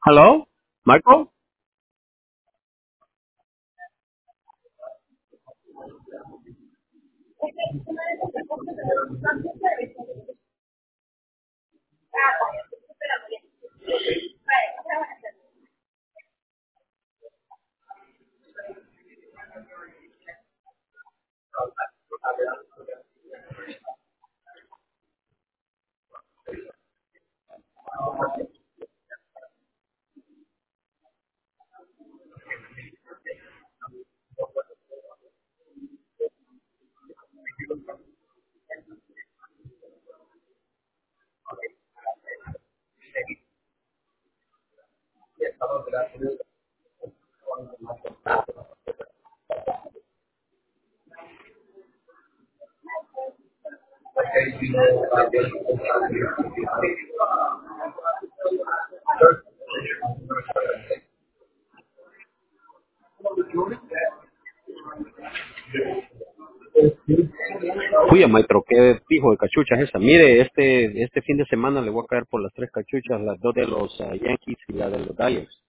Hello, Michael. Oye, maestro, qué fijo de cachuchas esa. Mire, este fin de semana le voy a caer por las tres cachuchas, las dos de los Yankees y la de los Dodgers.